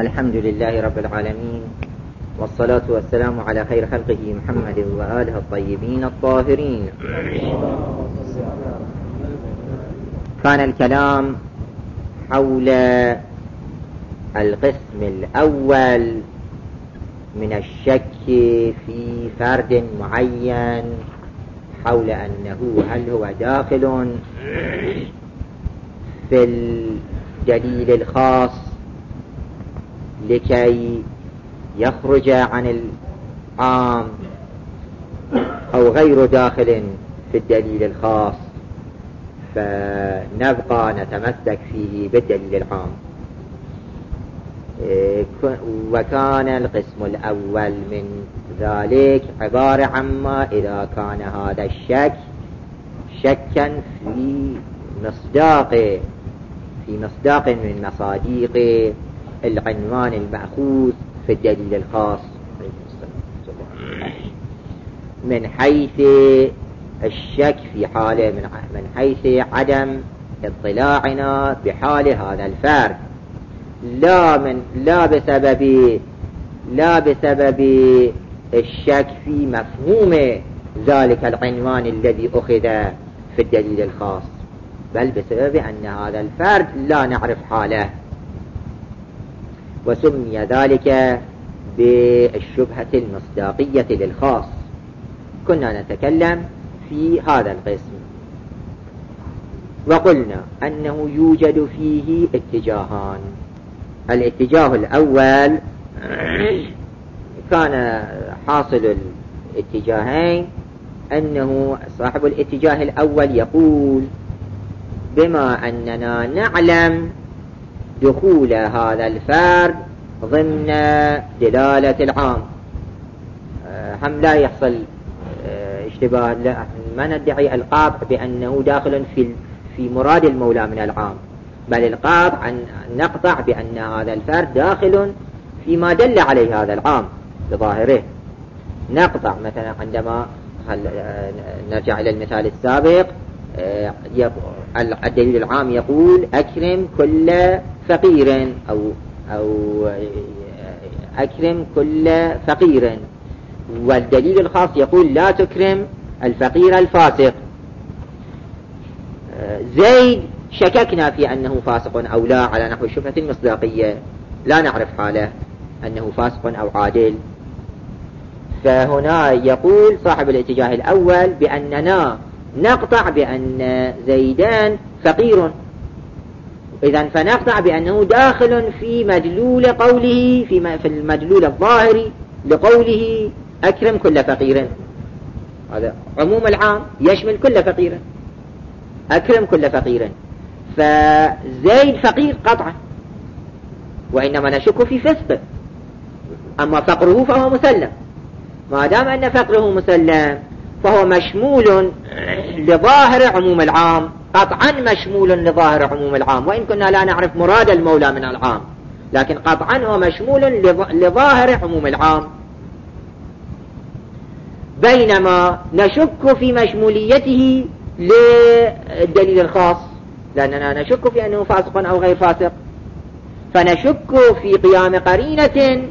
الحمد لله رب العالمين، والصلاة والسلام على خير خلقه محمد وآله الطيبين الطاهرين. كان الكلام حول القسم الأول من الشك في فرد معين، حول أنه هل هو داخل في الدليل الخاص لكي يخرج عن العام أو غير داخل في الدليل الخاص، فنبقى نتمسك فيه بالدليل العام. وكان القسم الأول من ذلك عبارة عما إذا كان هذا الشك شكا في مصداق من مصاديق العنوان المأخوذ في الدليل الخاص، من حيث الشك في حاله، من حيث عدم اطلاعنا بحال هذا الفرد، لا بسبب الشك في مفهوم ذلك العنوان الذي أخذ في الدليل الخاص، بل بسبب أن هذا الفرد لا نعرف حاله، وسمي ذلك بالشبهة المصداقية للخاص. كنا نتكلم في هذا القسم وقلنا أنه يوجد فيه اتجاهان. الاتجاه الأول كان حاصل الاتجاهين أنه صاحب الاتجاه الأول يقول بما أننا نعلم دخول هذا الفرد ضمن دلالة العام، هم لا يحصل اشتباه، ما ندعي القاطع بأنه داخل في مراد المولى من العام، بل القاطع أن نقطع بأن هذا الفرد داخل فيما دل عليه هذا العام بظاهره. نقطع مثلا عندما نرجع إلى المثال السابق، الدليل العام يقول أكرم كل فقير أو أكرم كل فقير، والدليل الخاص يقول لا تكرم الفقير الفاسق. زيد شككنا في أنه فاسق أو لا على نحو الشبهة المصداقية، لا نعرف حاله أنه فاسق أو عادل، فهنا يقول صاحب الاتجاه الأول بأننا نقطع بأن زيدان فقير، إذن فنقطع بأنه داخل في مدلول قوله، في المدلول الظاهري لقوله أكرم كل فقير. هذا عموم العام يشمل كل فقير، أكرم كل فقير، فزيد فقير قطعا، وإنما نشك في فسقه، أما فقره فهو مسلم. ما دام أن فقره مسلم فهو مشمول لظاهر عموم العام، قطعا مشمول لظاهر عموم العام، وإن كنا لا نعرف مراد المولى من العام، لكن قطعا هو مشمول لظاهر عموم العام. بينما نشك في مشموليته للدليل الخاص، لأننا نشك في أنه فاسق أو غير فاسق، فنشك في قيام قرينة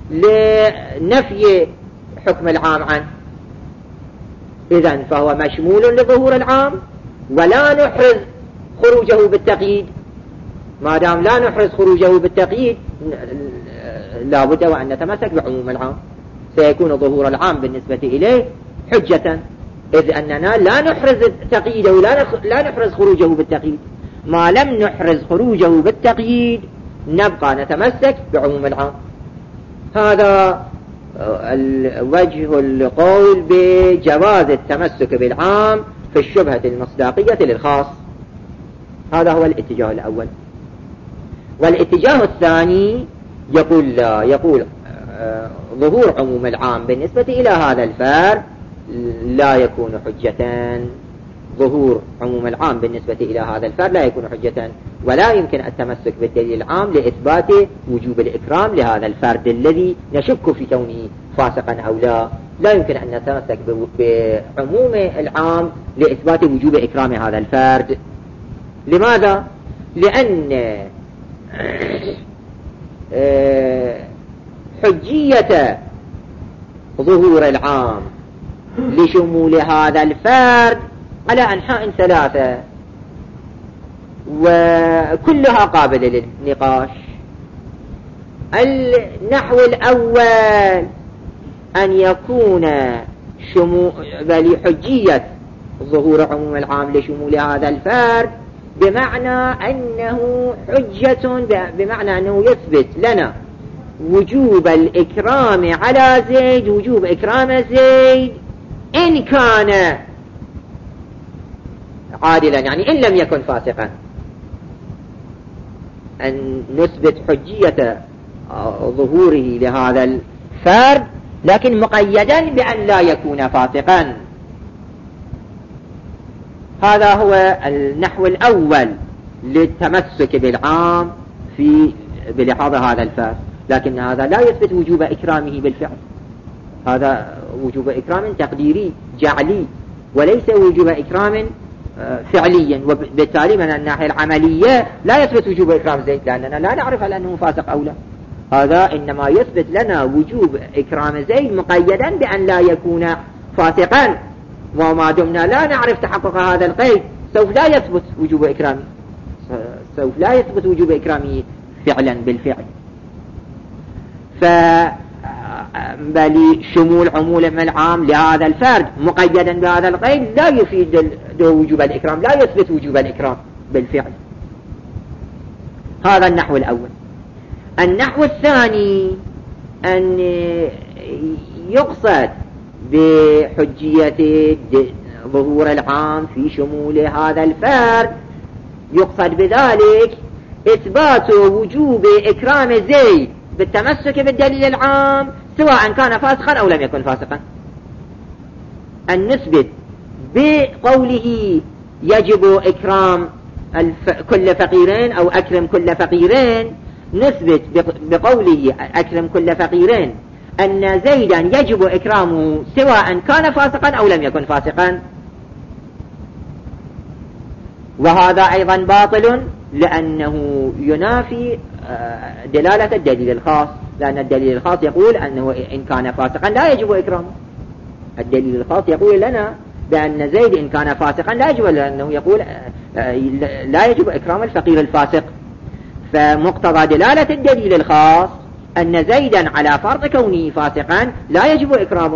لنفي حكم العام عنه. إذن فهو مشمول لظهور العام، ولا نحرز خروجه بالتقييد. ما دام لا نحرز خروجه بالتقييد لا بد وأن نتمسك بعموم العام، سيكون ظهور العام بالنسبة إليه حجة، إذ أننا لا نحرز تقييده، لا نحرز خروجه بالتقييد. ما لم نحرز خروجه بالتقييد نبقى نتمسك بعموم العام. هذا وجه القول بجواز التمسك بالعام في الشبهة المصداقية للخاص. هذا هو الاتجاه الأول. والاتجاه الثاني يقول لا، يقول ظهور عموم العام بالنسبة إلى هذا الفرد لا يكون حجة، ظهور عموم العام بالنسبة إلى هذا الفرد لا يكون حجة، ولا يمكن التمسك بالدليل العام لإثبات وجوب الإكرام لهذا الفرد الذي نشك في كونه فاسقا أو لا يمكن أن نتمسك بعموم العام لإثبات وجوب إكرام هذا الفرد. لماذا؟ لأن حجية ظهور العام لشمول هذا الفرد على أنحاء ثلاثة، وكلها قابلة للنقاش. النحو الأول أن يكون حجية ظهور عموم العام لشمول هذا الفرد بمعنى أنه حجة، بمعنى أنه يثبت لنا وجوب الإكرام على زيد، وجوب إكرام زيد إن كان عادلا، يعني إن لم يكن فاسقا. أن نثبت حجية ظهوره لهذا الفرد لكن مقيدا بأن لا يكون فاسقا. هذا هو النحو الأول للتمسك بالعام في بلحاظ هذا الفرد، لكن هذا لا يثبت وجوب إكرامه بالفعل، هذا وجوب إكرام تقديري جعلي وليس وجوب إكرام فعليا. وبالتالي من الناحية العملية لا يثبت وجوب إكرام زيد، لأننا لا نعرف هل أنه فاسق أو لا. هذا إنما يثبت لنا وجوب إكرام زيد مقيدا بأن لا يكون فاسقا، وما دمنا لا نعرف تحقق هذا القيد سوف لا يثبت وجوب إكرامه، سوف لا يثبت وجوب إكرامه فعلا بالفعل. بل شمول عموم العام لهذا الفرد مقيدا بهذا القيد لا يفيد وجوب الإكرام، لا يثبت وجوب الإكرام بالفعل. هذا النحو الأول. النحو الثاني أن يقصد بحجية ظهور العام في شمول هذا الفرد، يقصد بذلك إثبات وجوب إكرام زيد بالتمسك بالدليل العام سواء كان فاسقا أو لم يكن فاسقا. أن نثبت بقوله يجب إكرام كل فقيرين أو أكرم كل فقيرين، نثبت بقوله أكرم كل فقيرين أن زيدا يجب إكرامه سواء كان فاسقا أو لم يكن فاسقا. وهذا أيضا باطل لأنه ينافي دلالة الدليل الخاص، لأن الدليل الخاص يقول أنه إن كان فاسقا لا يجب إكرامه. الدليل الخاص يقول لنا بأن زيد إن كان فاسقا لا يجب، لأنه يقول لا يجب إكرام الفقير الفاسق. فمقتضى دلالة الدليل الخاص أن زيدا على فرض كونه فاسقا لا يجب إكرامه،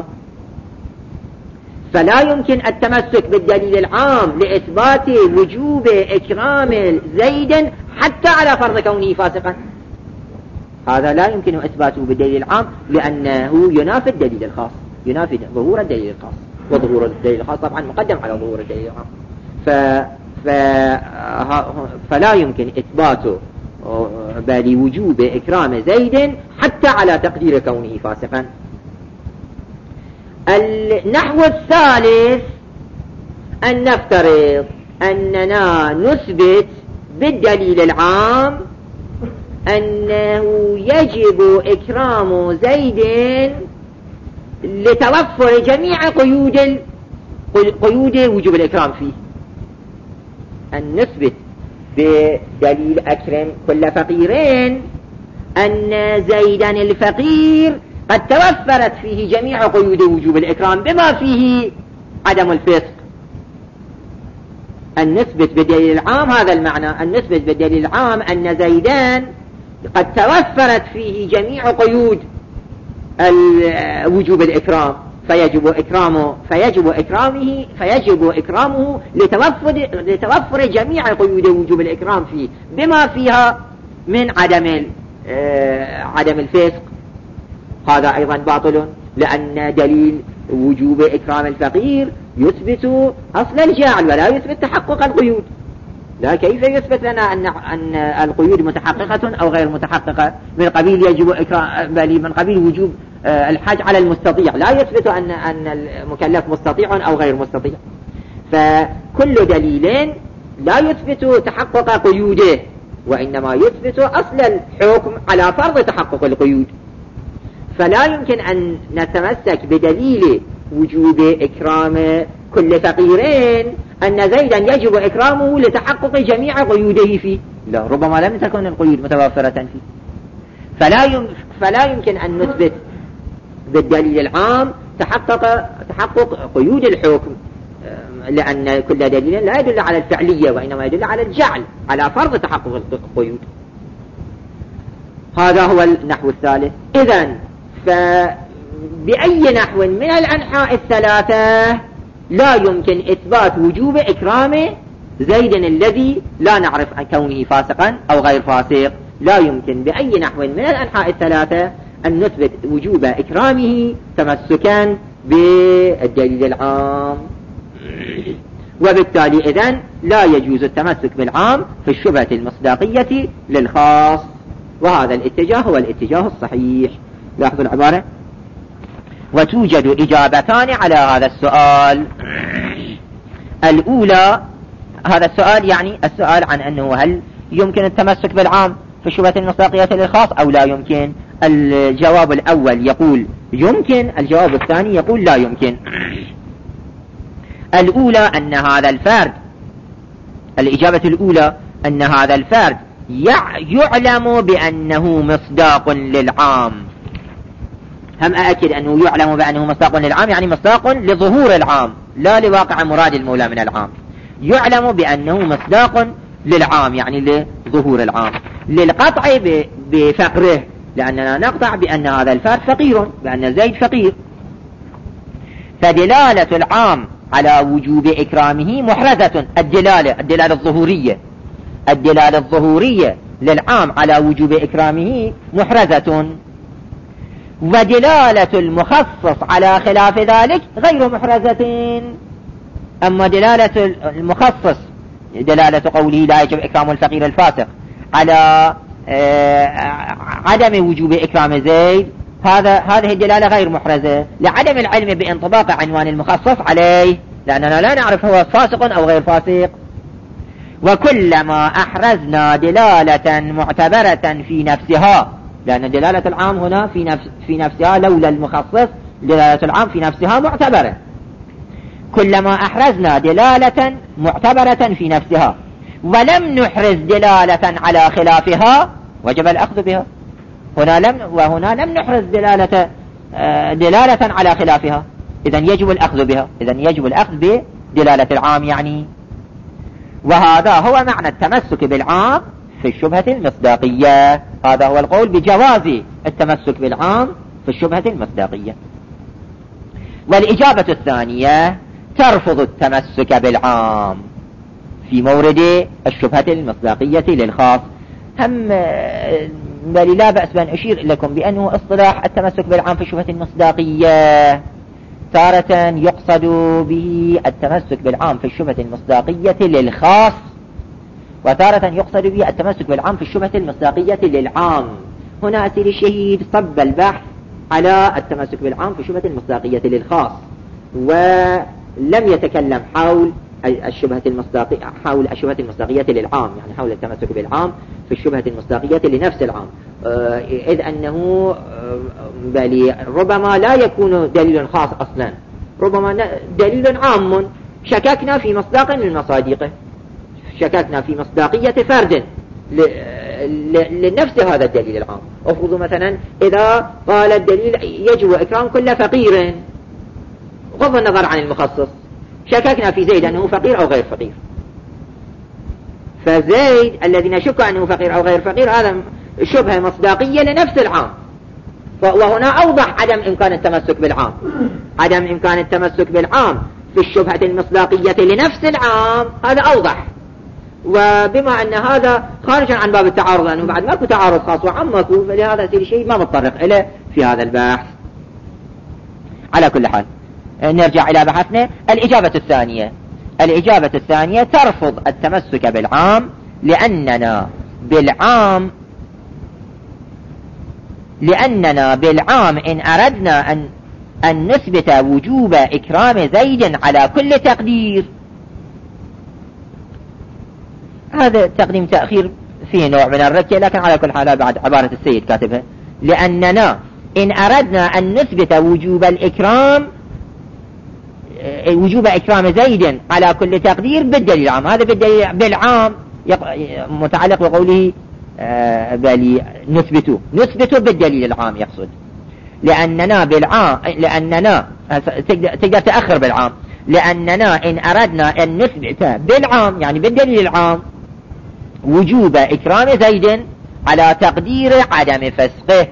فلا يمكن التمسك بالدليل العام لإثبات وجوب إكرام زيد حتى على فرض كونه فاسقا. هذا لا يمكن إثباته بالدليل العام لأنه ينافي الدليل الخاص، ينافي ظهور الدليل الخاص، وظهور الدليل الخاص طبعا مقدم على ظهور الدليل العام. فلا يمكن إثباته بل وجوب إكرام زيد حتى على تقدير كونه فاسقا. النحو الثالث أن نفترض أننا نثبت بالدليل العام أنه يجب إكرام زيد لتوفر جميع قيود وجوب الإكرام فيه. أن نثبت بدليل أكرم كل فقيرين أن زيدا الفقير قد توفرت فيه جميع قيود وجوب الإكرام بما فيه عدم الفسق. أن نثبت بالدليل العام هذا المعنى، أن نثبت بالدليل العام أن زيدان قد توفرت فيه جميع قيود وجوب الإكرام فيجب إكرامه لتوفر جميع قيود وجوب الإكرام فيه بما فيها من عدم الفسق. هذا أيضا باطل لأن دليل وجوب إكرام الفقير يثبت أصل الجعل ولا يثبت تحقق القيود. لا، كيف يثبت لنا أن القيود متحققة أو غير متحققة؟ من قبيل يجب إكرام، بل من قبيل وجوب الحج على المستطيع، لا يثبت أن المكلف مستطيع أو غير مستطيع. فكل دليل لا يثبت تحقق قيوده، وإنما يثبت أصل الحكم على فرض تحقق القيود. فلا يمكن أن نتمسك بدليل وجوب إكرام كل فقيرين أن زيدا يجب إكرامه لتحقق جميع قيوده فيه، لا، ربما لم تكن القيود متوفرة فيه. فلا يمكن أن نثبت بالدليل العام تحقق قيود الحكم، لأن كل دليل لا يدل على الفعلية وإنما يدل على الجعل، على فرض تحقق القيود. هذا هو النحو الثالث. إذن فبأي نحو من الأنحاء الثلاثة لا يمكن إثبات وجوب إكرام زيد الذي لا نعرف عن كونه فاسقا أو غير فاسق، لا يمكن بأي نحو من الأنحاء الثلاثة أن نثبت وجوب إكرامه تمسكا بالدليل العام، وبالتالي إذن لا يجوز التمسك بالعام في الشبهة المصداقية للخاص، وهذا الاتجاه هو الاتجاه الصحيح. لاحظوا العبارة: وتوجد إجابتان على هذا السؤال. الأولى، هذا السؤال يعني السؤال عن أنه هل يمكن التمسك بالعام في الشبهة المصداقية للخاص أو لا يمكن. الجواب الأول يقول يمكن، الجواب الثاني يقول لا يمكن. الأولى أن هذا الفرد، الإجابة الأولى أن هذا الفرد يعلم بأنه مصداق للعام. هم أأكد أنه يعلم بأنه مصداق للعام، يعني مصداق لظهور العام لا لواقع مراد المولى من العام. يعلم بأنه مصداق للعام يعني لظهور العام، للقطع بفقره، لأننا نقطع بأن هذا الفرد فقير، بأن زيد فقير، فدلالة العام على وجوب إكرامه محرزة. الدلالة الظهورية، الدلالة الظهورية للعام على وجوب إكرامه محرزة، ودلالة المخصص على خلاف ذلك غير محرزة. أما دلالة المخصص، دلالة قوله لا يجب إكرام الفقير الفاسق على عدم وجوب إكرام زيد، هذه الدلالة غير محرزة لعدم العلم بانطباق عنوان المخصص عليه، لأننا لا نعرف هو فاسق أو غير فاسق. وكلما أحرزنا دلالة معتبرة في نفسها، لأن دلالة العام هنا في نفسها لولا المخصص دلالة العام في نفسها معتبرة، كلما أحرزنا دلالة معتبرة في نفسها ولم نحرز دلالة على خلافها وجب الأخذ بها. وهنا لم نحرز دلالة على خلافها، إذن يجب الأخذ بها، إذن يجب الأخذ بدلالة العام يعني. وهذا هو معنى التمسك بالعام في الشبهة المصداقية، هذا هو القول بجواز التمسك بالعام في الشبهة المصداقية. والإجابة الثانية ترفض التمسك بالعام في مورد الشبهة المصداقية للخاص. هم بل لا بأس بأن أشير لكم بأنه اصطلاح التمسك بالعام في الشبهة المصداقية تارة يقصد به التمسك بالعام في الشبهة المصداقية للخاص، وتارة يقصد به التمسك بالعام في الشبهة المصداقية للعام. هنا أسير الشهيد صب البحث على التمسك بالعام في الشبهة المصداقية للخاص، ولم يتكلم حول الشبهة المصداقية للعام، يعني حول التمسك بالعام في الشبهة المصداقية لنفس العام، إذ أنه ربما لا يكون دليل خاص أصلا، ربما دليل عام شككنا في مصداق من مصادقه، شككنا في مصداقية فرد لنفس هذا الدليل العام. أفرض مثلا إذا قال الدليل يجب إكرام كل فقير بغض النظر عن المخصص، شككنا في زيد أنه فقير أو غير فقير، فزيد الذي نشك أنه فقير أو غير فقير هذا شبهة مصداقية لنفس العام، وهنا أوضح عدم إمكان التمسك بالعام، عدم إمكان التمسك بالعام في الشبهة المصداقية لنفس العام، هذا أوضح. وبما أن هذا خارج عن باب التعارض، لأنه بعد ماكو تعارض خاص وعام ماكو، فلهذا سير شيء ما متطرق إليه في هذا البحث. على كل حال نرجع إلى بحثنا. الإجابة الثانية ترفض التمسك بالعام لأننا بالعام إن أردنا أن نثبت وجوب إكرام زيد على كل تقدير. هذا تقديم تأخير فيه نوع من الركة، لكن على كل حال بعد عبارة السيد كاتبها، لأننا إن أردنا أن نثبت وجوب إكرام زيد على كل تقدير بالدليل العام. هذا بالدليل بالعام متعلق بقوله بل نثبت بالدليل العام يقصد، لأننا تقدر تأخر بالعام، لأننا إن أردنا أن نثبت بالعام يعني بالدليل العام وجوب إكرام زيد على تقدير عدم فسقه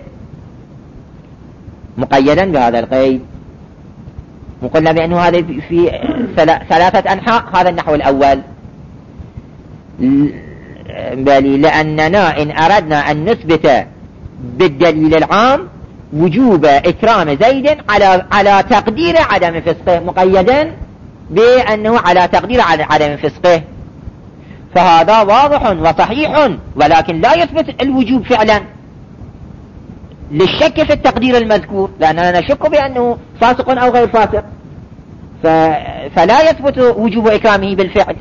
مقيدا بهذا القيد، وقلنا بأنه هذا في 3 أنحاء. هذا النحو الأول، بل لأننا إن أردنا أن نثبت بالدليل العام وجوب إكرام زيد على تقدير عدم فسقه مقيدا بأنه على تقدير عدم فسقه، فهذا واضح وصحيح، ولكن لا يثبت الوجوب فعلا للشك في التقدير المذكور، لأننا نشك بأنه فاسق أو غير فاسق، فلا يثبت وجوب إكرامه بالفعل.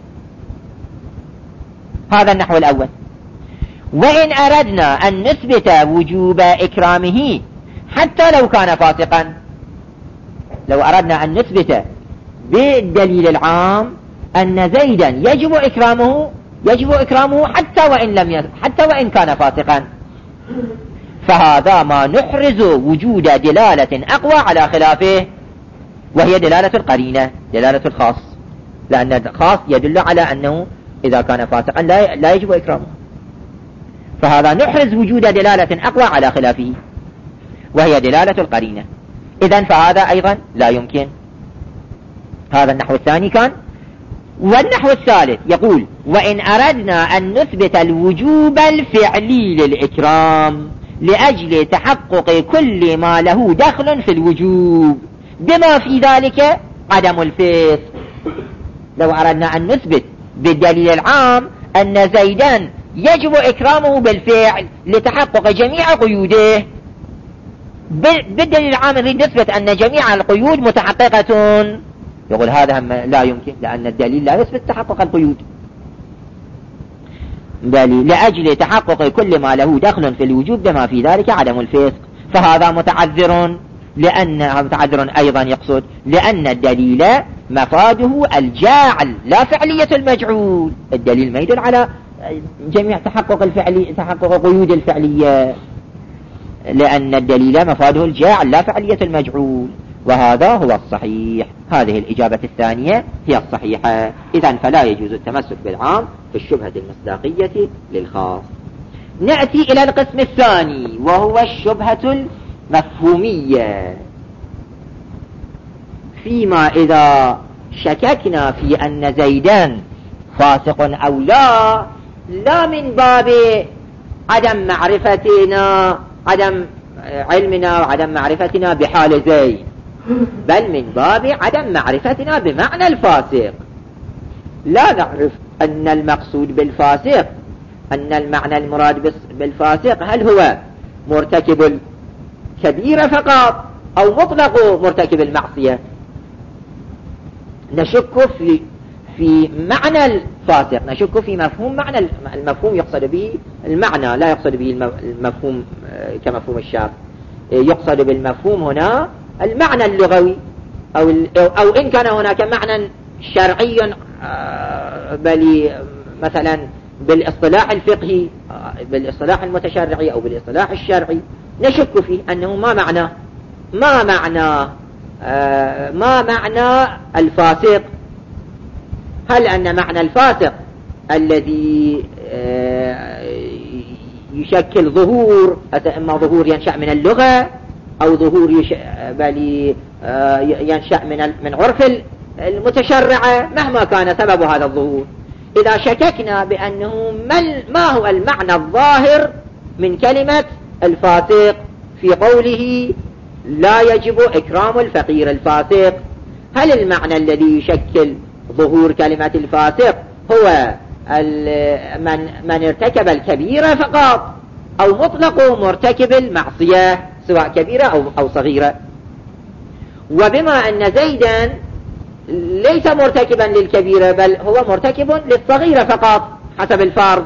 هذا النحو الأول. وإن أردنا أن نثبت وجوب إكرامه حتى لو كان فاسقا، لو أردنا أن نثبت بالدليل العام أن زيدا يجب إكرامه حتى وإن كان فاسقا، فهذا ما نحرز وجود دلالة أقوى على خلافه، وهي دلالة القرينة، دلالة الخاص، لأن الخاص يدل على أنه إذا كان فاسقا لا يجب إكرامه، فهذا نحرز وجود دلالة أقوى على خلافه وهي دلالة القرينة. إذن فهذا أيضا لا يمكن. هذا النحو الثاني كان. والنحو الثالث يقول: وإن أردنا أن نثبت الوجوب الفعلي للإكرام لأجل تحقق كل ما له دخل في الوجوب بما في ذلك عدم الفسق. لو أردنا أن نثبت بالدليل العام أن زيدا يجب إكرامه بالفعل لتحقق جميع قيوده، بالدليل العام نريد نثبت أن جميع القيود متحققة، يقول هذا لا يمكن، لأن الدليل لا يثبت تحقق القيود، بل لأجل تحقق كل ما له دخل في الوجوب بما في ذلك عدم الفسق، فهذا متعذر، لأنه متعذر أيضا يقصد لأن الدليل مفاده الجاعل لا فعلية المجعول. الدليل ما يدل على جميع تحقق قيود الفعلية، لأن الدليل مفاده الجاعل لا فعلية المجعول، وهذا هو الصحيح. هذه الإجابة الثانية هي الصحيحة. إذن فلا يجوز التمسك بالعام في الشبهة المصداقية للخاص. نأتي إلى القسم الثاني وهو الشبهة المفهومية، فيما إذا شككنا في أن زيدان فاسق أو لا من باب عدم معرفتنا، عدم علمنا وعدم معرفتنا بحال زيد، بل من باب عدم معرفتنا بمعنى الفاسق. لا نعرف أن المقصود بالفاسق، أن المعنى المراد بالفاسق هل هو مرتكب الكبيرة فقط أو مطلق مرتكب المعصية. نشك في معنى الفاسق، نشك في مفهوم معنى المفهوم، يقصد به المعنى لا يقصد به المفهوم كمفهوم الشرع، يقصد بالمفهوم هنا المعنى اللغوي أو إن كان هناك معنى شرعي بل مثلا بالاصطلاح الفقهي بالاصطلاح المتشرعي أو بالاصطلاح الشرعي، نشك فيه أنه ما معنى الفاسق. هل أن معنى الفاسق الذي يشكل ظهور، إما ظهور ينشأ من اللغة أو ظهور ينشأ من عرف المتشرعة، مهما كان سبب هذا الظهور، إذا شككنا بأنه ما هو المعنى الظاهر من كلمة الفاسق في قوله لا يجب إكرام الفقير الفاسق، هل المعنى الذي يشكل ظهور كلمة الفاسق هو من ارتكب الكبيرة فقط أو مطلق مرتكب المعصية سواء كبيرة أو صغيرة؟ وبما أن زيدا ليس مرتكبا للكبيرة بل هو مرتكب للصغيرة فقط حسب الفرض،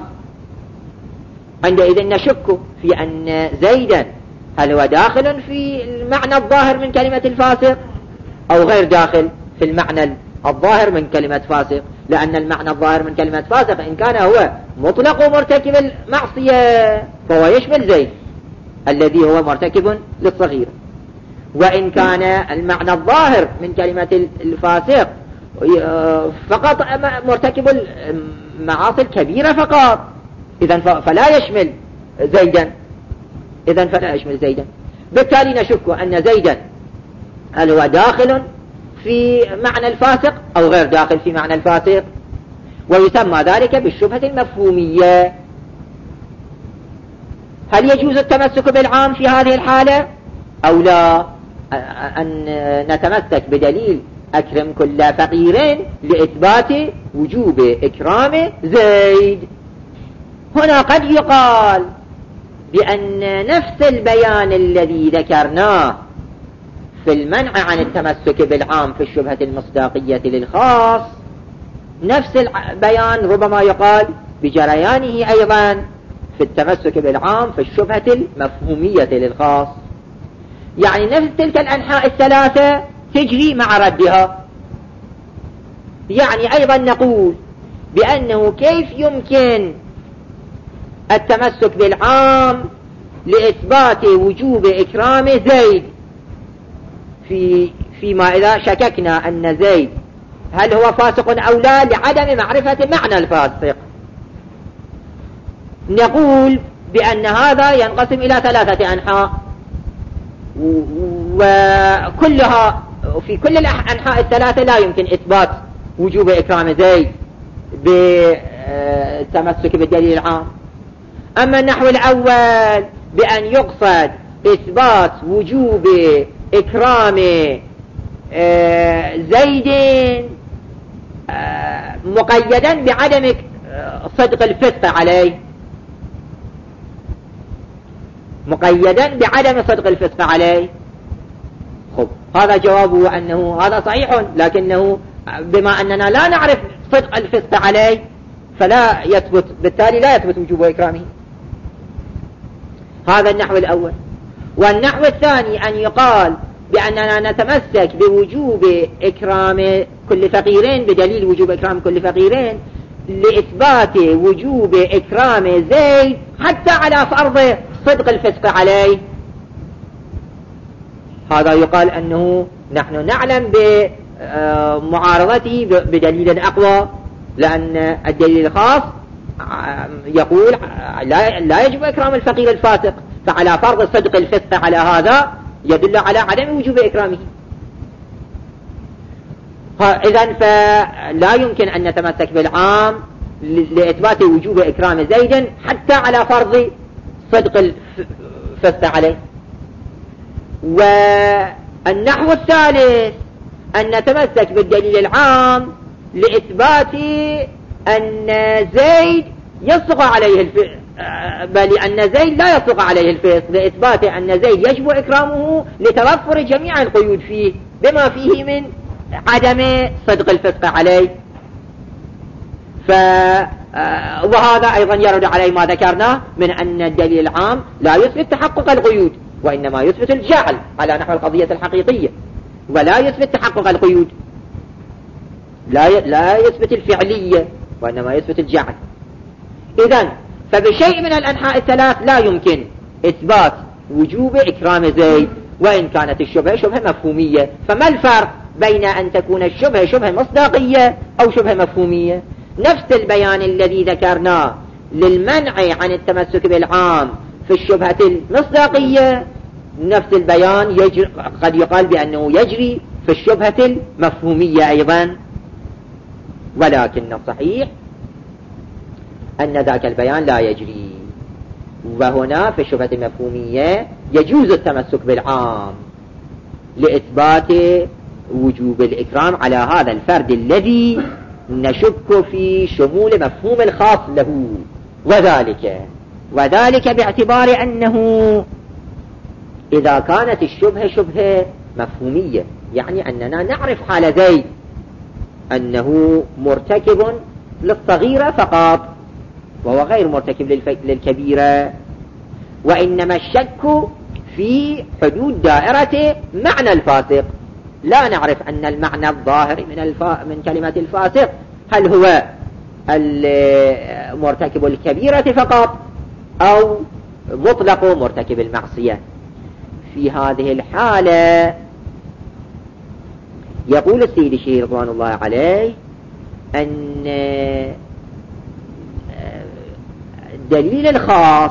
عندئذ نشك في أن زيدا هل هو داخل في المعنى الظاهر من كلمة الفاسق أو غير داخل في المعنى الظاهر من كلمة فاسق. لأن المعنى الظاهر من كلمة فاسق إن كان هو مطلق مرتكب المعصية فهو يشمل زيد الذي هو مرتكب للصغيرة، وإن كان المعنى الظاهر من كلمة الفاسق فقط مرتكب المعاصي الكبيرة فقط، إذن فلا يشمل زيدا، إذن فلا يشمل زيدا. بالتالي نشك أن زيدا هل هو داخل في معنى الفاسق أو غير داخل في معنى الفاسق، ويسمى ذلك بالشبهة المفهومية. هل يجوز التمسك بالعام في هذه الحالة أو لا؟ أن نتمسك بدليل أكرم كل فقير لإثبات وجوب إكرام زيد. هنا قد يقال بأن نفس البيان الذي ذكرناه في المنع عن التمسك بالعام في الشبهة المصداقية للخاص، نفس البيان ربما يقال بجريانه أيضا في التمسك بالعام في الشبهة المفهومية للخاص، يعني نفس تلك الأنحاء الثلاثة تجري مع ردها. يعني أيضا نقول بأنه كيف يمكن التمسك بالعام لإثبات وجوب إكرام زيد فيما إذا شككنا أن زيد هل هو فاسق أو لا لعدم معرفة معنى الفاسق. نقول بأن هذا ينقسم إلى ثلاثة أنحاء، وكلها في كل الأنحاء الثلاثة لا يمكن إثبات وجوب إكرام زيد بالتمسك بالدليل العام. أما النحو الأول بأن يقصد إثبات وجوب إكرام زيد مقيدا بعدم صدق الفسق عليه، مقيدا بعدم صدق الفسق عليه. خب هذا جوابه أنه هذا صحيح، لكنه بما أننا لا نعرف صدق الفسق عليه فلا يثبت، بالتالي لا يثبت وجوب إكرامه. هذا النحو الأول. والنحو الثاني أن يقال بأننا نتمسك بوجوب إكرام كل فقيرين بدليل وجوب إكرام كل فقيرين لإثبات وجوب إكرام زيد حتى على فرض صدق الفسق عليه. هذا يقال أنه نحن نعلم بمعارضته بدليل أقوى، لأن الدليل الخاص يقول لا يجب إكرام الفقير الفاسق، فعلى فرض صدق الفسق على هذا يدل على عدم وجوب إكرامه. إذن فلا يمكن أن نتمسك بالعام لإثبات وجوب إكرام زيد حتى على فرض صدق الفسق عليه. والنحو الثالث أن نتمسك بالدليل العام لإثبات أن زيد يصدق عليه بل أن زيد لا يصدق عليه الفسق، لإثبات أن زيد يجب إكرامه لتوفر جميع القيود فيه بما فيه من عدم صدق الفسق عليه. وهذا أيضا يرد عليه ما ذكرناه من أن الدليل العام لا يثبت تحقق القيود، وإنما يثبت الجعل على نحو القضية الحقيقية، ولا يثبت تحقق القيود، لا يثبت الفعلية، وإنما يثبت الجعل. إذن فبشيء من الأنحاء الثلاث لا يمكن إثبات وجوب إكرام زيد، وإن كانت الشبهة شبهة مفهومية. فما الفرق بين أن تكون الشبهة شبهة مصداقية أو شبهة مفهومية؟ نفس البيان الذي ذكرناه للمنع عن التمسك بالعام في الشبهة المصداقية، نفس البيان يجري، قد يقال بأنه يجري في الشبهة المفهومية أيضا، ولكن الصحيح أن ذاك البيان لا يجري. وهنا في الشبهة المفهومية يجوز التمسك بالعام لإثبات وجوب الإكرام على هذا الفرد الذي نشك في شمول مفهوم الخاص له، وذلك باعتبار أنه إذا كانت الشبهة شبهة مفهومية، يعني أننا نعرف حال زيد أنه مرتكب للصغيرة فقط وهو غير مرتكب للكبيرة، وإنما الشك في حدود دائرة معنى الفاسق. لا نعرف أن المعنى الظاهر من كلمة الفاسق هل هو مرتكب الكبيرة فقط أو مطلق مرتكب المعصية. في هذه الحالة يقول السيد الشيخ رضوان الله عليه أن الدليل الخاص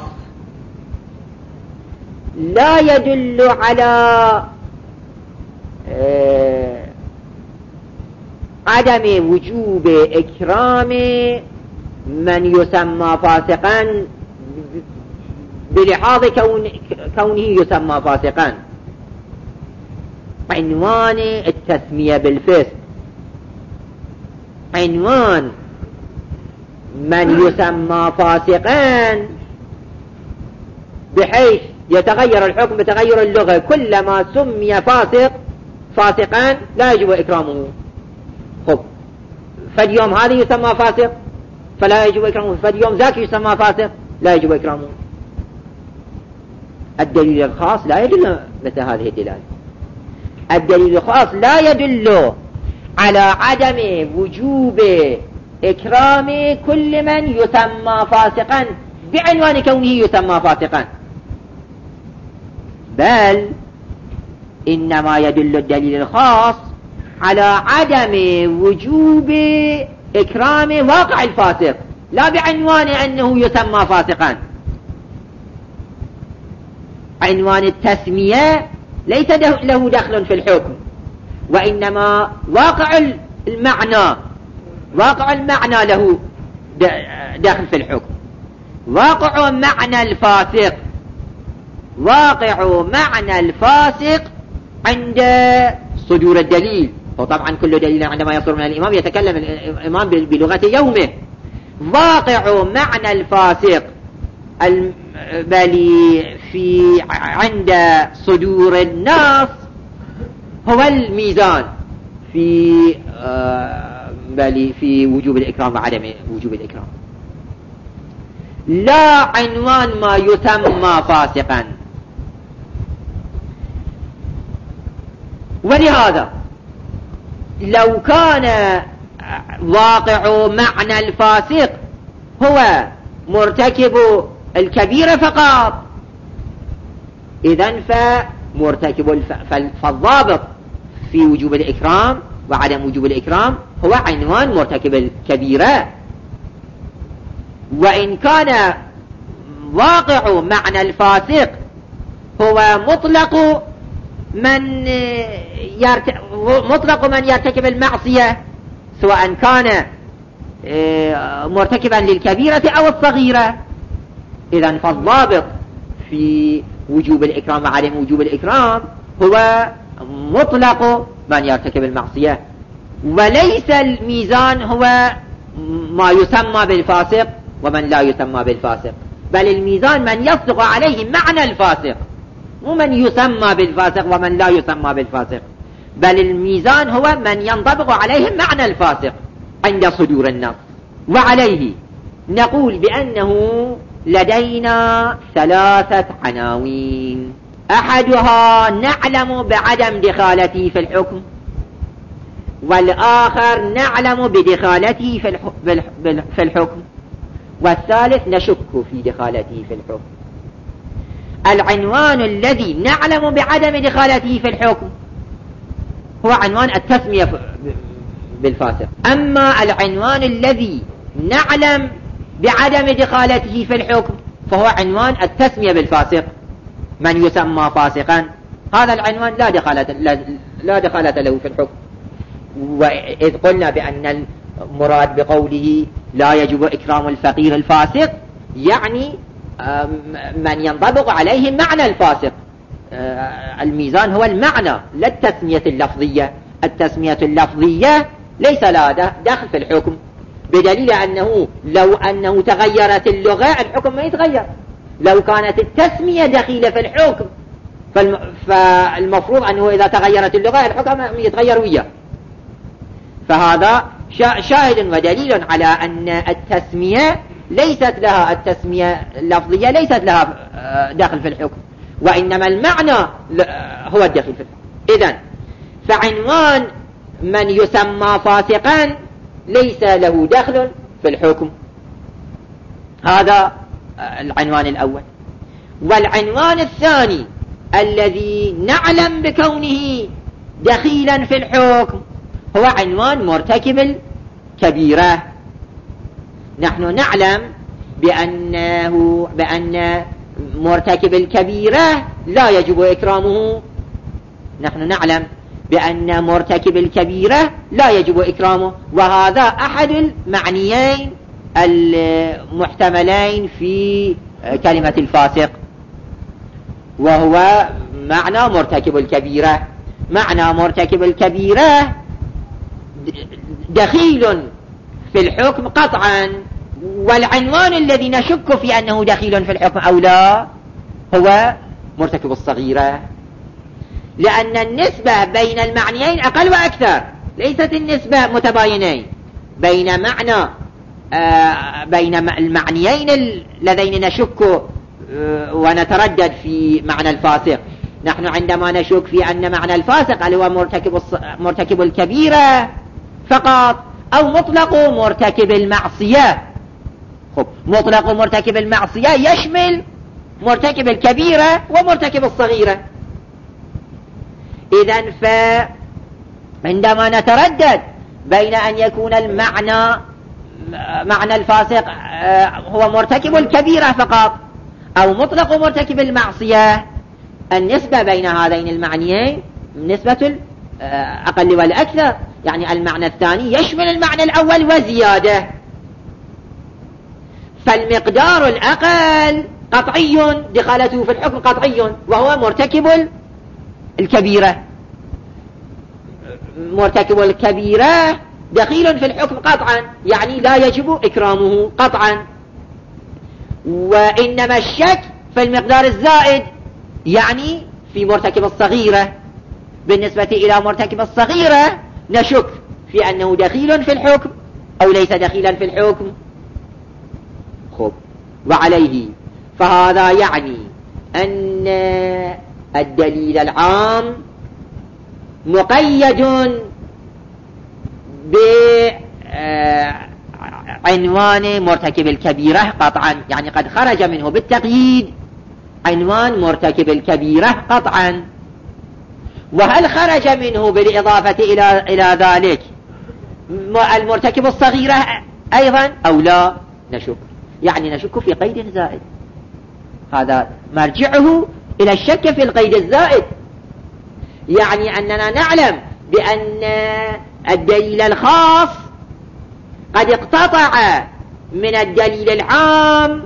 لا يدل على عدم وجوب إكرام من يسمى فاسقا بلحاظ كونه يسمى فاسقا. عنوان التسمية بالفسق، عنوان من يسمى فاسقا بحيث يتغير الحكم بتغير اللغة، كلما سمي فاسقا لا يجب إكرامه. خب فاليوم هذا يسمى فاسق فلا يجب إكرامه، فاليوم ذاك يسمى فاسق لا يجب إكرامه. الدليل الخاص لا يدل مثل هذه الدلالة. الدليل الخاص لا يدل على عدم وجوب إكرام كل من يسمى فاسقا بعنوان كونه يسمى فاسقا، بل إنما يدل الدليل الخاص على عدم وجوب إكرام واقع الفاسق لا بعنوان أنه يسمى فاسقا. عنوان التسمية ليس له دخل في الحكم، وإنما واقع المعنى له دخل في الحكم. واقع معنى الفاسق عند صدور الدليل. وطبعا كل دليل عندما يصدر من الإمام يتكلم الإمام بلغة يومه. واقع معنى الفاسق بل عند صدور النص هو الميزان في وجوب الإكرام وعدم وجوب الإكرام، لا عنوان ما يسمى فاسقا. ولهذا لو كان واقع معنى الفاسق هو مرتكب الكبيرة فقط، إذن فالضابط في وجوب الإكرام وعدم وجوب الإكرام هو عنوان مرتكب الكبيرة. وإن كان واقع معنى الفاسق هو مطلق من يرتكب المعصية، سواء كان مرتكبا للكبيرة أو الصغيرة، إذن فالضابط في وجوب الإكرام وعدم وجوب الإكرام هو مطلق من يرتكب المعصية، وليس الميزان هو ما يسمى بالفاسق ومن لا يسمى بالفاسق، بل الميزان من يصدق عليه معنى الفاسق، مو من يسمى بالفاسق ومن لا يسمى بالفاسق، بل الميزان هو من ينطبق عليه معنى الفاسق عند صدور النص. وعليه نقول بأنه لدينا 3 عناوين. أحدها نعلم بعدم دخالته في الحكم، والآخر نعلم بدخالته في الحكم، والثالث نشك في دخالته في الحكم. العنوان الذي نعلم بعدم دخالته في الحكم هو عنوان التسمية بالفاسق. أما العنوان الذي نعلم بعدم دخالته في الحكم فهو عنوان التسمية بالفاسق، من يسمى فاسقا، هذا العنوان لا دخالة له في الحكم. وإذ قلنا بأن المراد بقوله لا يجب إكرام الفقير الفاسق يعني من ينطبق عليه معنى الفاسق. الميزان هو المعنى لا التسمية اللفظية. التسمية اللفظية ليس لها دخل في الحكم، بدليل أنه لو أنه تغيرت اللغة الحكم ما يتغير. لو كانت التسمية دخيلة في الحكم فالمفروض أنه إذا تغيرت اللغة الحكم يتغير وياه. فهذا شاهد ودليل على أن التسمية اللفظية ليست لها دخل في الحكم، وإنما المعنى هو الدخل في الحكم. إذن فعنوان من يسمى فاسقا ليس له دخل في الحكم. هذا العنوان الأول. والعنوان الثاني الذي نعلم بكونه دخيلا في الحكم هو عنوان مرتكب الكبيرة. نحن نعلم بأن مرتكب الكبيرة لا يجب إكرامه. نحن نعلم بأن مرتكب الكبيرة لا يجب إكرامه، وهذا أحد المعنيين المحتملين في كلمة الفاسق، وهو معنى مرتكب الكبيرة. معنى مرتكب الكبيرة دخيل في الحكم قطعا، والعنوان الذي نشك في أنه دخيل في الحكم أو لا هو مرتكب الصغيرة، لأن النسبة بين المعنيين أقل وأكثر، ليست النسبة متباينين بين المعنيين اللذين نشك ونتردد في معنى الفاسق. نحن عندما نشك في أن معنى الفاسق هل هو مرتكب الكبيرة فقط أو مطلق مرتكب المعصية. مطلق مرتكب المعصية يشمل مرتكب الكبيرة ومرتكب الصغيرة. إذن فعندما نتردد بين أن يكون معنى الفاسق هو مرتكب الكبيرة فقط أو مطلق مرتكب المعصية، النسبة بين هذين المعنيين نسبة الأقل والأكثر، يعني المعنى الثاني يشمل المعنى الأول وزيادة. فالمقدار الأقل قطعي دخالته في الحكم قطعي، وهو مرتكب الكبيرة. مرتكب الكبيرة دخيل في الحكم قطعا، يعني لا يجب إكرامه قطعا. وإنما الشك في المقدار الزائد، يعني في مرتكب الصغيرة. بالنسبة إلى مرتكب الصغيرة نشك في أنه دخيل في الحكم أو ليس دخيلا في الحكم. وعليه فهذا يعني أن الدليل العام مقيد بعنوان مرتكب الكبيرة قطعا، يعني قد خرج منه بالتقييد عنوان مرتكب الكبيرة قطعا. وهل خرج منه بالإضافة إلى ذلك المرتكب الصغيرة أيضا أو لا؟ نشك، يعني نشك في قيد زائد. هذا مرجعه إلى الشك في القيد الزائد، يعني أننا نعلم بأن الدليل الخاص قد اقتطع من الدليل العام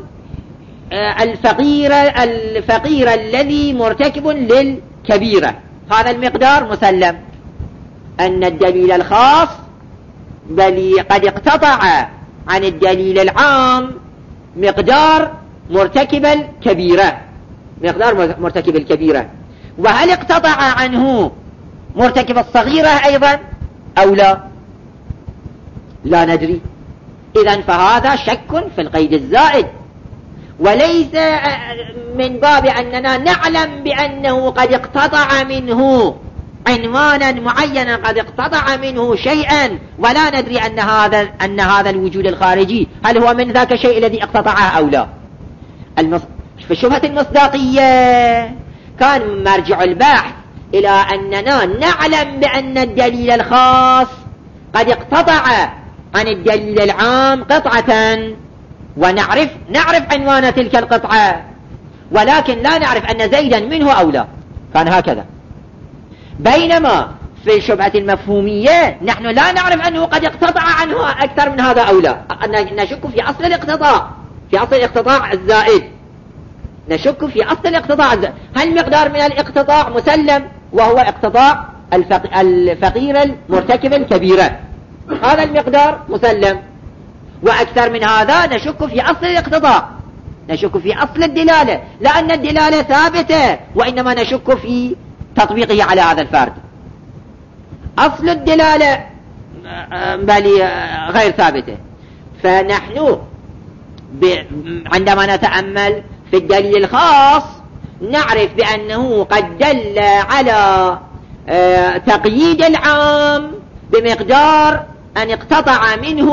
الفقير الذي مرتكب للكبيرة. هذا المقدار مسلم، أن الدليل الخاص بل قد اقتطع عن الدليل العام مقدار مرتكب الكبيرة. وهل اقتطع عنه مرتكب الصغيرة أيضا أو لا؟ لا ندري. إذن فهذا شك في القيد الزائد، وليس من باب أننا نعلم بأنه قد اقتطع منه عنوانا معينا، قد اقتطع منه شيئا، ولا ندري أن هذا الوجود الخارجي هل هو من ذاك الشيء الذي اقتطعه أو لا. في الشبهة المصداقية كان مرجع البحث إلى أننا نعلم بأن الدليل الخاص قد اقتطع عن الدليل العام قطعة، ونعرف عنوان تلك القطعة، ولكن لا نعرف أن زيدا منه أو لا. كان هكذا. بينما في الشبهة المفهومية نحن لا نعرف أنه قد اقتطع عنه أكثر من هذا أو لا، نشك في أصل الاقتطاع، في أصل الاقتطاع الزائد. نشك في أصل الاقتطاع الزائد. هل مقدار من الاقتطاع مسلم وهو اقتطاع الفقير المرتكب الكبيرة، هذا المقدار مسلم. وأكثر من هذا نشك في أصل الاقتطاع، نشك في أصل الدلالة، لأن الدلالة ثابتة، وإنما نشك في تطبيقه على هذا الفرد. أصل الدلالة بل غير ثابتة. فنحن عندما نتأمل في الدليل الخاص نعرف بأنه قد دل على تقييد العام بمقدار أن اقتطع منه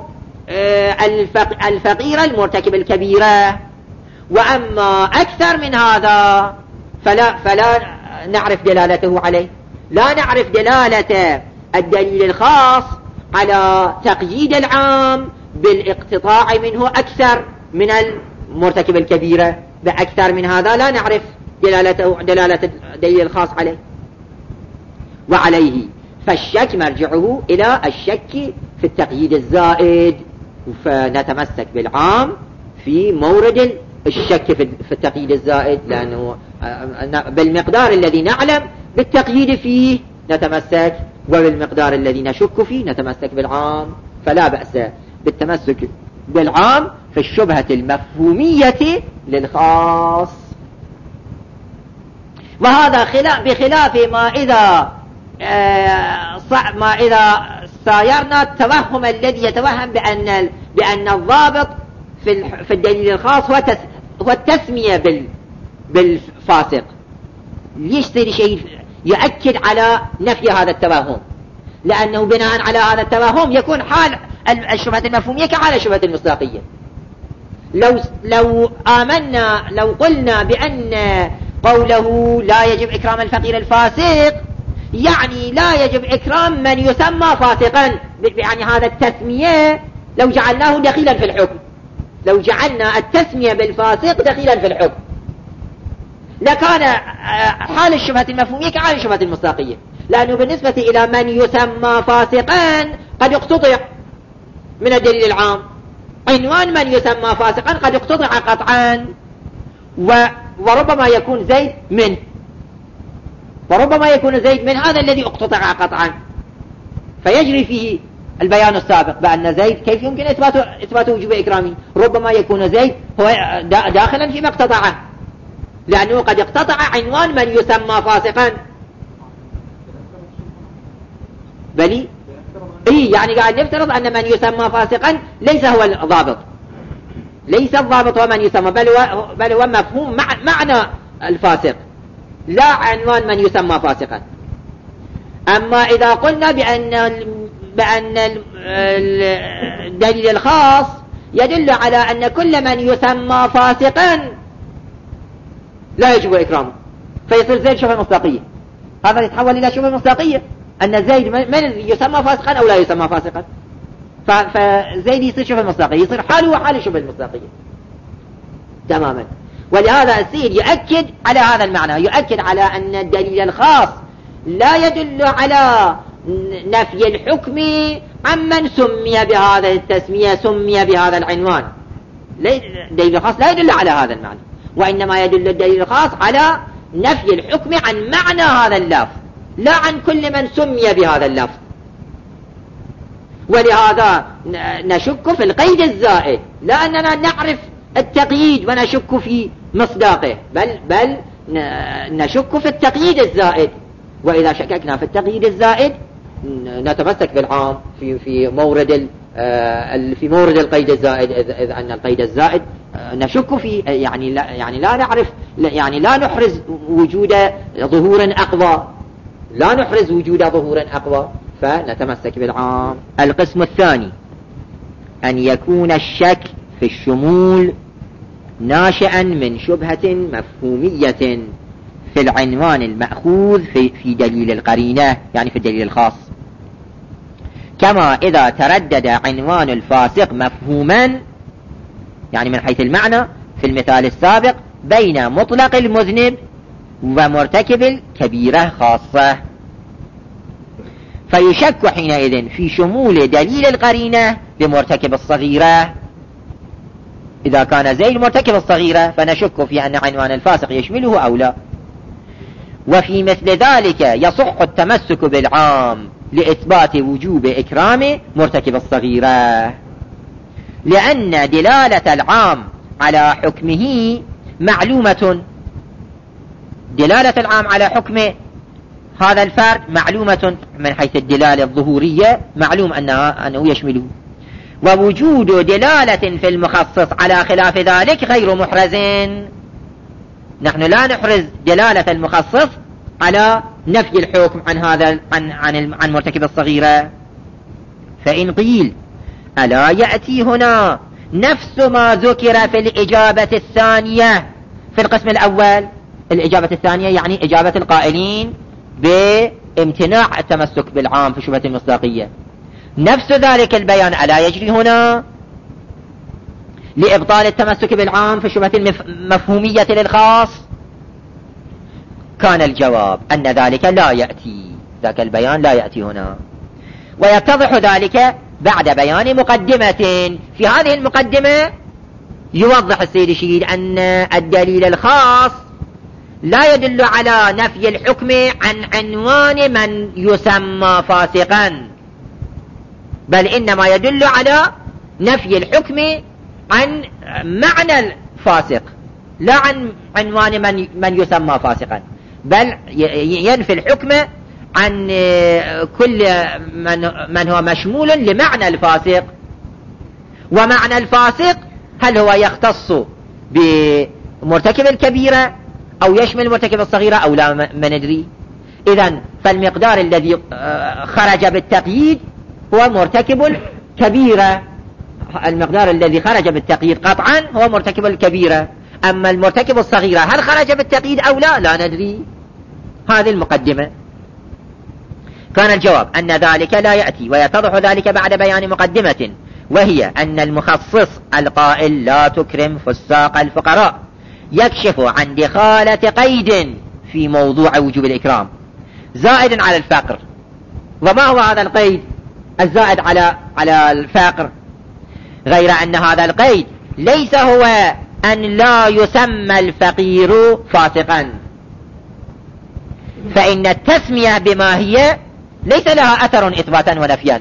الفقير المرتكب الكبيرة. وأما أكثر من هذا فلا نعرف دلالته عليه، لا نعرف دلالة الدليل الخاص على تقييد العام بالاقتطاع منه أكثر من المرتكب الكبيرة. بأكثر من هذا لا نعرف دلالة الدليل الخاص عليه. وعليه فالشك مرجعه إلى الشك في التقييد الزائد، فنتمسك بالعام في مورد الشك في التقييد الزائد، لأنه بالمقدار الذي نعلم بالتقييد فيه نتمسك، وبالمقدار الذي نشك فيه نتمسك بالعام. فلا بأس بالتمسك بالعام في الشبهة المفهومية للخاص. وهذا بخلاف ما إذا سايرنا التوهم الذي يتوهم بأن الضابط في الدليل الخاص هو التسمية بالفاسق. يصير شيء يؤكد على نفي هذا التوهم، لأنه بناء على هذا التوهم يكون حال الشبهة المفهومية كحال الشبهة المصداقية. لو قلنا بأن قوله لا يجب إكرام الفقير الفاسق يعني لا يجب إكرام من يسمى فاسقا، يعني هذا التسمية لو جعلناه دخيلا في الحكم، لو جعلنا التسمية بالفاسق دخيلا في الحكم لكان حال الشبهة المفهومية كحال الشبهة المصداقية، لأنه بالنسبة إلى من يسمى فاسقا قد اقتطع من الدليل العام. عنوان من يسمى فاسقا قد اقتطع قطعا، وربما يكون زيد منه، وربما يكون زيد من هذا الذي اقتطع قطعا، فيجري فيه البيان السابق بأن زيد كيف يمكن إثبات وجوب إكرامه. ربما يكون زيد هو داخلا فيما اقتطعه، لأنه قد اقتطع عنوان من يسمى فاسقا. بلي يعني قاعد نفترض أن من يسمى فاسقا ليس هو الضابط، ليس الضابط هو من يسمى، بل هو مفهوم معنى الفاسق لا عنوان من يسمى فاسقا. أما إذا قلنا بأن الدليل الخاص يدل على أن كل من يسمى فاسقا لا يجب إكرامه، فيصير زيد شبهة مصداقية. هذا يتحول إلى شبهة مصداقية أن زيد من يسمى فاسقا أو لا يسمى فاسقا، فزيد يصير شبهة مصداقية، يصير حاله وحال شبهة المصداقية تماما. ولهذا السيد يؤكد على هذا المعنى، يؤكد على أن الدليل الخاص لا يدل على نفي الحكم عمن سمي بهذا التسمية، سمي بهذا العنوان. الدليل الخاص لا يدل على هذا المعنى، وإنما يدل الدليل الخاص على نفي الحكم عن معنى هذا اللفظ، لا عن كل من سمي بهذا اللفظ. ولهذا نشك في القيد الزائد، لا أننا نعرف التقييد ونشك في مصداقه، بل نشك في التقييد الزائد. وإذا شككنا في التقييد الزائد نتمسك بالعام في مورد القيد الزائد، إذ أن القيد الزائد نشك فيه، يعني لا نعرف، يعني لا نحرز وجود ظهور أقوى، لا نحرز وجود ظهور أقوى، فنتمسك بالعام. القسم الثاني أن يكون الشك في الشمول ناشئا من شبهة مفهومية في العنوان المأخوذ في دليل القرينة، يعني في الدليل الخاص، كما إذا تردد عنوان الفاسق مفهوما، يعني من حيث المعنى في المثال السابق، بين مطلق المذنب ومرتكب الكبيرة خاصة، فيشك حينئذ في شمول دليل القرينة بمرتكب الصغيرة. إذا كان زي المرتكب الصغيرة فنشك في أن عنوان الفاسق يشمله أو لا. وفي مثل ذلك يصح التمسك بالعام لإثبات وجوب إكرام مرتكب الصغيرة، لأن دلالة العام على حكمه معلومة، دلالة العام على حكم هذا الفرد معلومة من حيث الدلالة الظهورية، معلوم أنه يشمله. ووجود دلالة في المخصص على خلاف ذلك غير محرز، نحن لا نحرز دلالة المخصص على نفي الحكم عن هذا عن مرتكب الصغيرة. فإن قيل ألا يأتي هنا نفس ما ذكر في الإجابة الثانية في القسم الأول؟ الإجابة الثانية يعني إجابة القائلين بامتناع التمسك بالعام في شبهة المصداقية، نفس ذلك البيان ألا يجري هنا لإبطال التمسك بالعام في شبهة المفهومية للخاص؟ كان الجواب أن ذلك لا يأتي، ذاك البيان لا يأتي هنا. ويتضح ذلك بعد بيان مقدمة. في هذه المقدمة يوضح السيد الشهيد أن الدليل الخاص لا يدل على نفي الحكم عن عنوان من يسمى فاسقا، بل إنما يدل على نفي الحكم عن معنى الفاسق، لا عن عنوان من يسمى فاسقا، بل ينفي الحكم عن كل من هو مشمول لمعنى الفاسق. ومعنى الفاسق هل هو يختص بمرتكب الكبيرة أو يشمل مرتكب الصغيرة أو لا ما ندري. إذن فالمقدار الذي خرج بالتقييد هو مرتكب الكبيرة، المقدار الذي خرج بالتقييد قطعا هو مرتكب الكبيرة. أما المرتكب الصغيرة هل خرج بالتقييد أو لا ندري. هذه المقدمة. كان الجواب أن ذلك لا يأتي، ويتضح ذلك بعد بيان مقدمة، وهي أن المخصص القائل لا تكرم فساق الفقراء يكشف عن دخالة قيد في موضوع وجوب الإكرام زائد على الفقر. وما هو هذا القيد الزائد على الفقر؟ غير أن هذا القيد ليس هو أن لا يسمى الفقير فاسقا، فإن التسمية بما هي ليس لها أثر إثباتا ونفيا.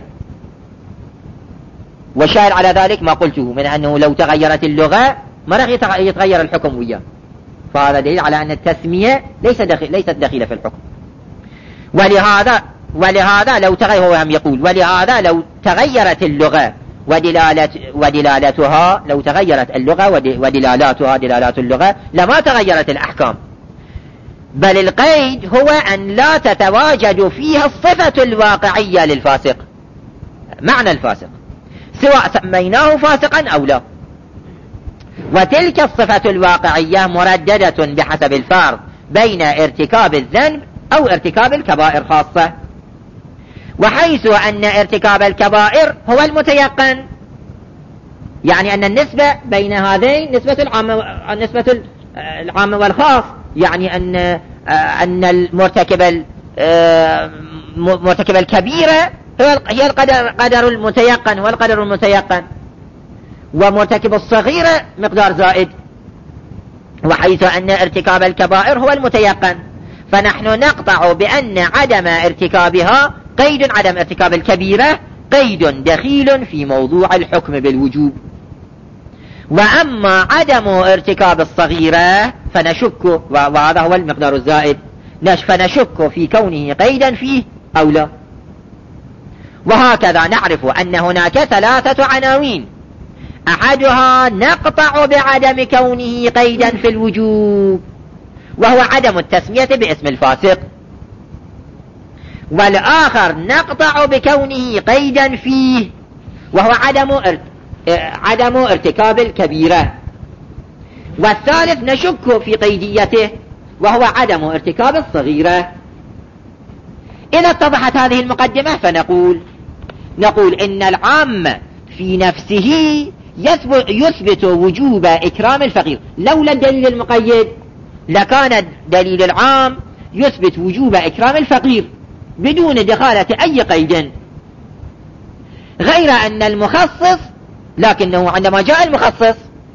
والشاهد على ذلك ما قلته من أنه لو تغيرت اللغة ما راح يتغير الحكم وياه، فهذا دليل على أن التسمية ليست دخيلة في الحكم. ولهذا لو تغير، هو هم يقول ولهذا لو تغيرت اللغة ودلالتها، لو تغيرت اللغة ودلالاتها دلالات اللغة لما تغيرت الأحكام، بل القيد هو أن لا تتواجد فيها الصفة الواقعية للفاسق، معنى الفاسق، سواء سميناه فاسقا أو لا. وتلك الصفة الواقعية مرددة بحسب الفرق بين ارتكاب الذنب أو ارتكاب الكبائر خاصة. وحيث أن ارتكاب الكبائر هو المتيقن، يعني أن النسبة بين هذين نسبة العام والخاص، يعني أن مرتكب الكبيرة هي القدر المتيقن، هو القدر المتيقن، ومرتكب الصغيرة مقدار زائد. وحيث أن ارتكاب الكبائر هو المتيقن، فنحن نقطع بأن عدم ارتكابها قيد، عدم ارتكاب الكبيرة قيد دخيل في موضوع الحكم بالوجوب. وأما عدم ارتكاب الصغيرة فنشك، وهذا هو المقدار الزائد، فنشك في كونه قيدا فيه أو لا. وهكذا نعرف أن هناك ثلاثة عناوين، أحدها نقطع بعدم كونه قيدا في الوجوب وهو عدم التسمية باسم الفاسق، والآخر نقطع بكونه قيدا فيه وهو عدم ارتكاب الكبيرة، والثالث نشك في قيديته وهو عدم ارتكاب الصغيرة. إذا اتضحت هذه المقدمة فنقول إن العام في نفسه يثبت وجوب إكرام الفقير. لولا الدليل المقيد لكان دليل العام يثبت وجوب إكرام الفقير بدون دخالة أي قيد، غير أن المخصص لكنه عندما جاء المخصص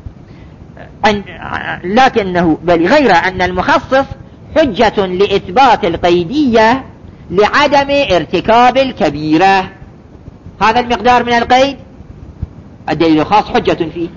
غير أن المخصص حجة لإثبات القيدية لعدم ارتكاب الكبيرة. هذا المقدار من القيد الدليل الخاص حجة فيه،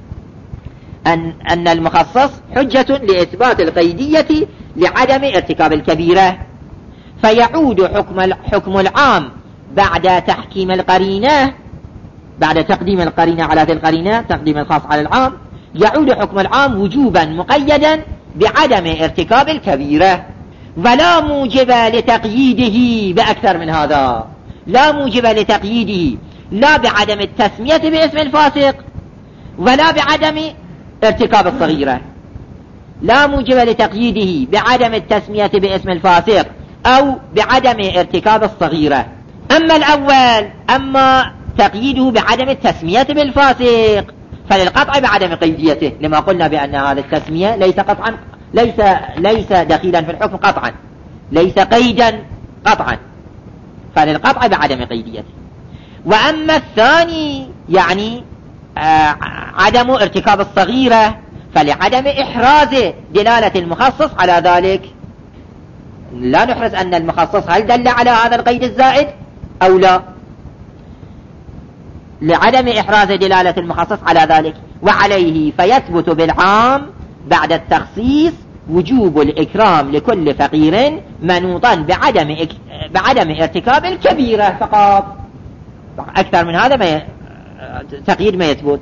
أن المخصص حجة لإثبات القيدية لعدم ارتكاب الكبيرة، فيعود حكم العام بعد تحكيم القرينة، بعد تقديم القرينة على ذي القرينة، تقديم الخاص على العام، يعود حكم العام وجوبا مقيدا بعدم ارتكاب الكبيرة، ولا موجب لتقييده بأكثر من هذا، لا موجب لتقييده لا بعدم التسمية باسم الفاسق ولا بعدم ارتكاب الصغيرة، لا موجب لتقييده بعدم التسمية باسم الفاسق أو بعدم ارتكاب الصغيرة. أما الأول، أما تقييده بعدم التسمية بالفاسق فللقطع بعدم قيديته، لما قلنا بأن هذا التسمية ليس قطعا، ليس دخيلا في الحكم قطعا، ليس قيدا قطعا، فللقطع بعدم قيديته. وأما الثاني يعني عدم ارتكاب الصغيرة فلعدم إحراز دلالة المخصص على ذلك، لا نحرز أن المخصص هل دل على هذا القيد الزائد أو لا، لعدم إحراز دلالة المخصص على ذلك. وعليه فيثبت بالعام بعد التخصيص وجوب الإكرام لكل فقير منوطا بعدم ارتكاب الكبيرة فقط، أكثر من هذا تقييد ما يثبت.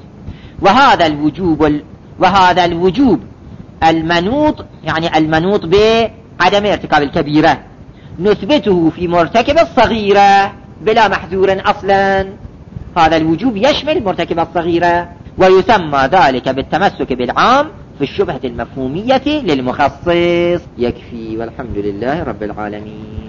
وهذا الوجوب المنوط، يعني المنوط بعدم ارتكاب الكبيرة، نثبته في مرتكب الصغيرة بلا محذور أصلا. هذا الوجوب يشمل مرتكب الصغيرة، ويسمى ذلك بالتمسك بالعام في الشبهة المفهومية للمخصص. يكفي، والحمد لله رب العالمين.